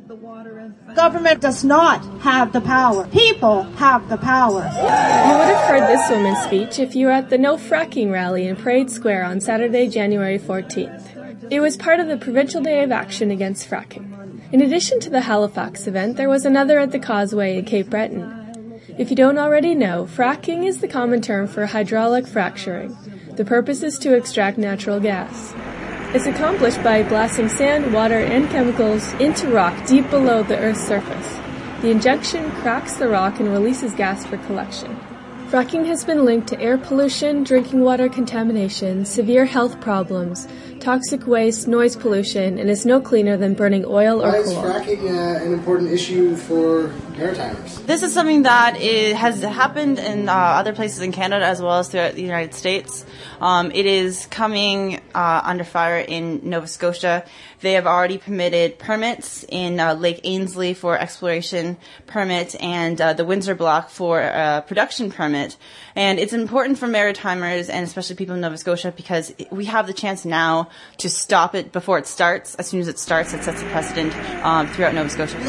Government does not have the power. People have the power. You would have heard this woman's speech if you were at the No Fracking rally in Parade Square on Saturday, January 14th. It was part of the Provincial Day of Action against fracking. In addition to the Halifax event, there was another at the Causeway in Cape Breton. If you don't already know, fracking is the common term for hydraulic fracturing. The purpose is to extract natural gas. It's accomplished by blasting sand, water, and chemicals into rock deep below the Earth's surface. The injection cracks the rock and releases gas for collection. Fracking has been linked to air pollution, drinking water contamination, severe health problems, toxic waste, noise pollution, and is no cleaner than burning oil or coal. Why is fracking an important issue for Maritimers? This is something that has happened in other places in Canada as well as throughout the United States. It is coming under fire in Nova Scotia. They have already permitted permits in Lake Ainslie for exploration permit and the Windsor Block for production permit. And it's important for Maritimers and especially people in Nova Scotia because we have the chance now to stop it before it starts. As soon as it starts, it sets a precedent throughout Nova Scotia.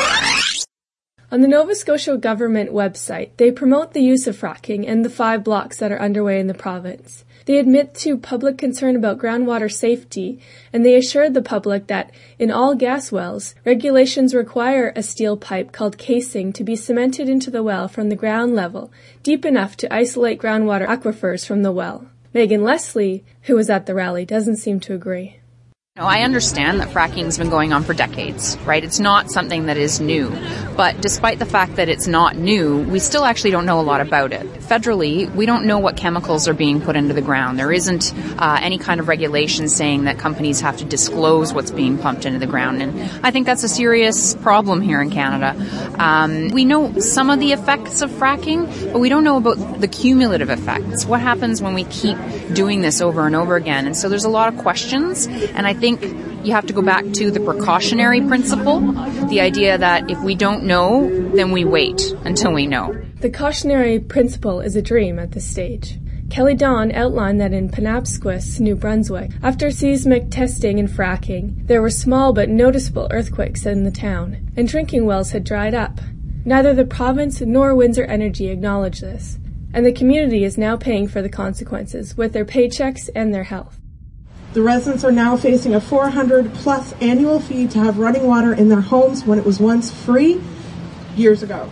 On the Nova Scotia government website, they promote the use of fracking and the 5 blocks that are underway in the province. They admit to public concern about groundwater safety, and they assured the public that in all gas wells, regulations require a steel pipe called casing to be cemented into the well from the ground level, deep enough to isolate groundwater aquifers from the well. Megan Leslie, who was at the rally, doesn't seem to agree. I understand that fracking's been going on for decades, right? It's not something that is new. But despite the fact that it's not new, we still actually don't know a lot about it. Federally, we don't know what chemicals are being put into the ground. There isn't any kind of regulation saying that companies have to disclose what's being pumped into the ground. And I think that's a serious problem here in Canada. We know some of the effects of fracking, but we don't know about the cumulative effects. What happens when we keep doing this over and over again? And so there's a lot of questions, and I think you have to go back to the precautionary principle, the idea that if we don't know, then we wait until we know. The cautionary principle is a dream at this stage. Kelly Dawn outlined that in Penobscot, New Brunswick, after seismic testing and fracking, there were small but noticeable earthquakes in the town, and drinking wells had dried up. Neither the province nor Windsor Energy acknowledge this, and the community is now paying for the consequences with their paychecks and their health. The residents are now facing a $400+ annual fee to have running water in their homes when it was once free years ago.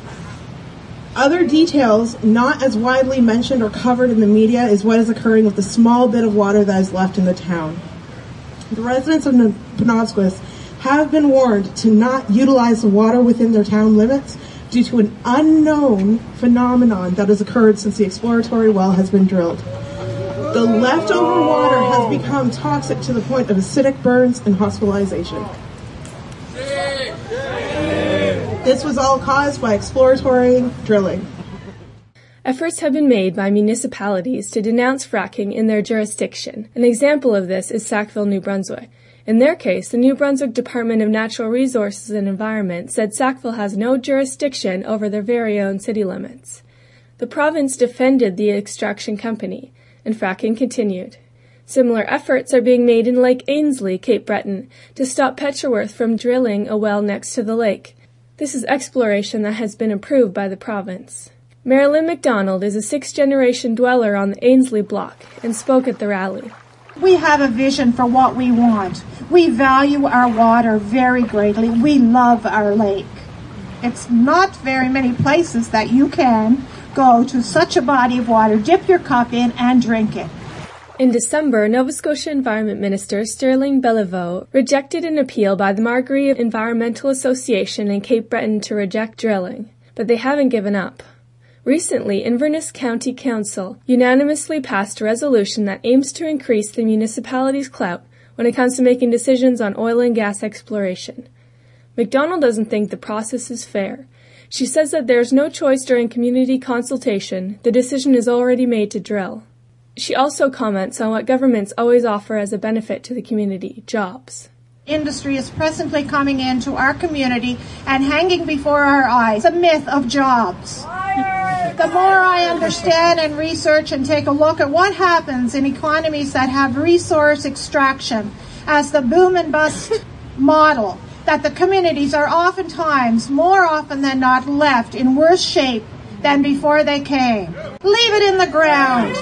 Other details not as widely mentioned or covered in the media is what is occurring with the small bit of water that is left in the town. The residents of Penobscot have been warned to not utilize the water within their town limits due to an unknown phenomenon that has occurred since the exploratory well has been drilled. The leftover water has become toxic to the point of acidic burns and hospitalization. This was all caused by exploratory drilling. Efforts have been made by municipalities to denounce fracking in their jurisdiction. An example of this is Sackville, New Brunswick. In their case, the New Brunswick Department of Natural Resources and Environment said Sackville has no jurisdiction over their very own city limits. The province defended the extraction company, and fracking continued. Similar efforts are being made in Lake Ainslie, Cape Breton, to stop Petroworth from drilling a well next to the lake. This is exploration that has been approved by the province. Marilyn McDonald is a 6th-generation dweller on the Ainslie block and spoke at the rally. We have a vision for what we want. We value our water very greatly. We love our lake. It's not very many places that you can go to such a body of water, dip your cup in, and drink it. In December, Nova Scotia Environment Minister Sterling Beliveau rejected an appeal by the Margaree Environmental Association in Cape Breton to reject drilling, but they haven't given up. Recently, Inverness County Council unanimously passed a resolution that aims to increase the municipality's clout when it comes to making decisions on oil and gas exploration. McDonald doesn't think the process is fair. She says that there is no choice during community consultation. The decision is already made to drill. She also comments on what governments always offer as a benefit to the community, jobs. Industry is presently coming into our community and hanging before our eyes the myth of jobs. The more I understand and research and take a look at what happens in economies that have resource extraction as the boom and bust model, that the communities are oftentimes, more often than not, left in worse shape than before they came. Leave it in the ground.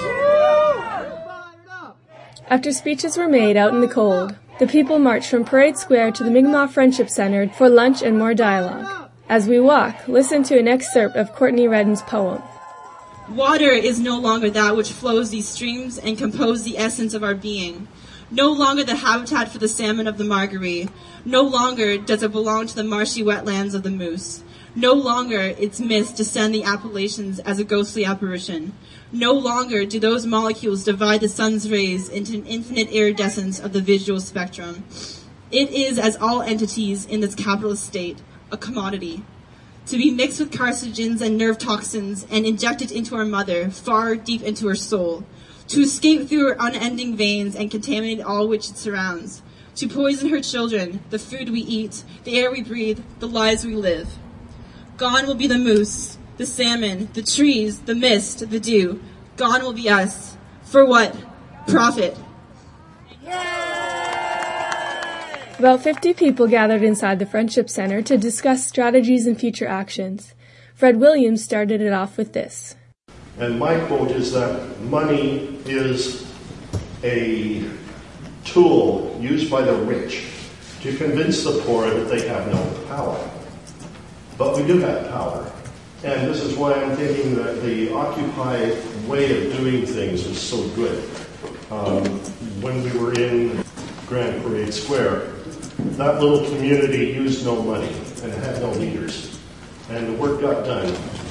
After speeches were made out in the cold, the people marched from Parade Square to the Mi'kmaq Friendship Centre for lunch and more dialogue. As we walk, listen to an excerpt of Courtney Redden's poem. Water is no longer that which flows these streams and compose the essence of our being. No longer the habitat for the salmon of the Margaree. No longer does it belong to the marshy wetlands of the Moose. No longer its mists descend the Appalachians as a ghostly apparition. No longer do those molecules divide the sun's rays into an infinite iridescence of the visual spectrum. It is, as all entities in this capitalist state, a commodity, to be mixed with carcinogens and nerve toxins and injected into our mother, far deep into her soul, to escape through her unending veins and contaminate all which it surrounds, to poison her children, the food we eat, the air we breathe, the lives we live. Gone will be the moose, the salmon, the trees, the mist, the dew. Gone will be us. For what? Profit. About 50 people gathered inside the Friendship Centre to discuss strategies and future actions. Fred Williams started it off with this. And my quote is that money is a tool used by the rich to convince the poor that they have no power. But we do have power. And this is why I'm thinking that the Occupy way of doing things is so good. When we were in Grand Parade Square, that little community used no money and had no leaders. And the work got done.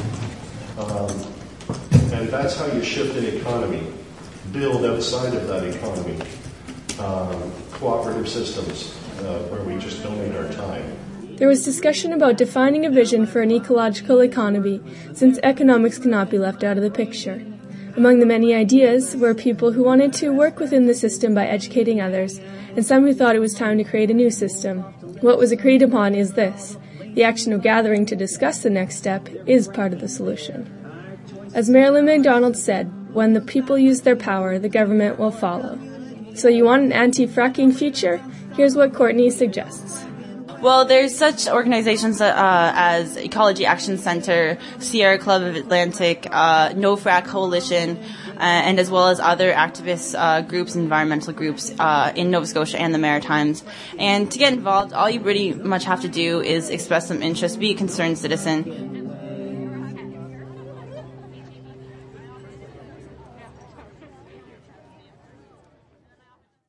And that's how you shift an economy. Build outside of that economy. Cooperative systems where we just donate our time. There was discussion about defining a vision for an ecological economy, since economics cannot be left out of the picture. Among the many ideas were people who wanted to work within the system by educating others, and some who thought it was time to create a new system. What was agreed upon is this: the action of gathering to discuss the next step is part of the solution. As Marilyn McDonald said, when the people use their power, the government will follow. So you want an anti-fracking future? Here's what Courtney suggests. Well, there's such organizations as Ecology Action Center, Sierra Club of Atlantic, No Frack Coalition, and as well as other activist groups, environmental groups in Nova Scotia and the Maritimes. And to get involved, all you pretty much have to do is express some interest, be a concerned citizen.